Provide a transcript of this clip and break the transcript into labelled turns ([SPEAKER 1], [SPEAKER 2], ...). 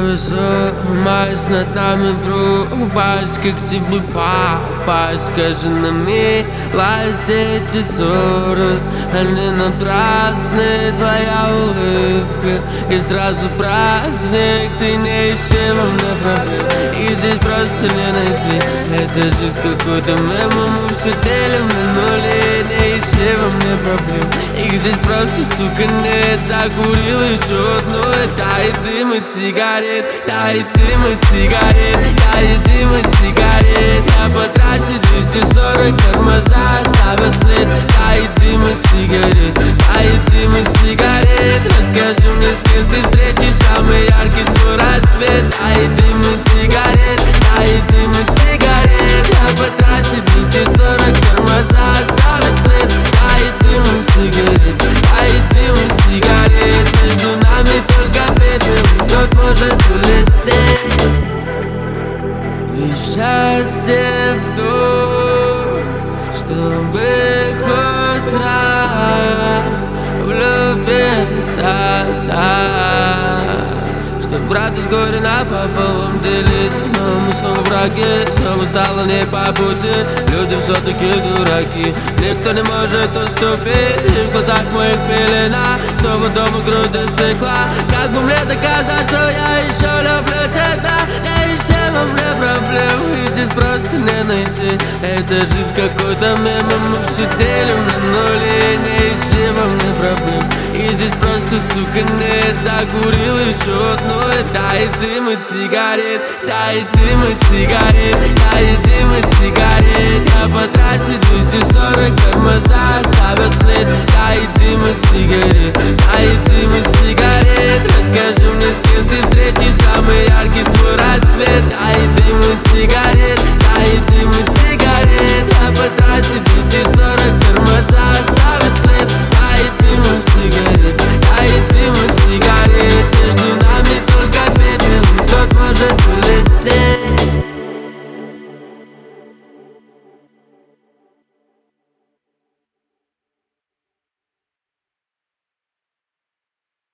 [SPEAKER 1] Зависимость над нами пропасть, как тебе попасть? Скажи на милость, эти ссоры, они напрасны, твоя улыбка и сразу праздник. Ты не ищи во мне проблем, и здесь просто не найти. Это жизнь какой-то мем, мы все делим на нули. Не ищи во мне проблем, их здесь просто, сука, нет. Закурил еще одну, тает дым от сигарет, тает дым от сигарет, тает дым от сигарет. Я по трассе 240, тормоза ставят след. Тает дым от сигарет, тает дым от сигарет. Расскажи мне, с кем ты встретишь самый яркий свой рассвет. Тает дым от сигарет, тает дым от сигарет. Я по трассе 240, тормоза ставят след. Тает дым от сигарет, тает дым от сигарет. Между нами только пепел, тот может улететь. И счастье в том, чтобы хоть раз влюбиться так, чтоб радость горе напополам делить. Но мы снова враги, снова стало не по пути. Люди все-таки дураки, никто не может уступить. И в глазах моих пелена, снова дома груда стекла. Как бы мне доказать, что я еще люблю тебя? Не ищи во мне проблем, и здесь просто не найти. Это жизнь какой-то мем, мы все делим на нули. Не ищи во мне проблем, и здесь просто, сука, нет. Закурил еще одну, тает дым от сигарет, тает дым от сигарет, тает дым от сигарет. Я по трассе 240, тормоза ставят след. Тает дым от сигарет, тает дым от сигарет. Расскажи мне, с кем ты встретишь самый яркий свой рассвет. Тает дым от сигарет,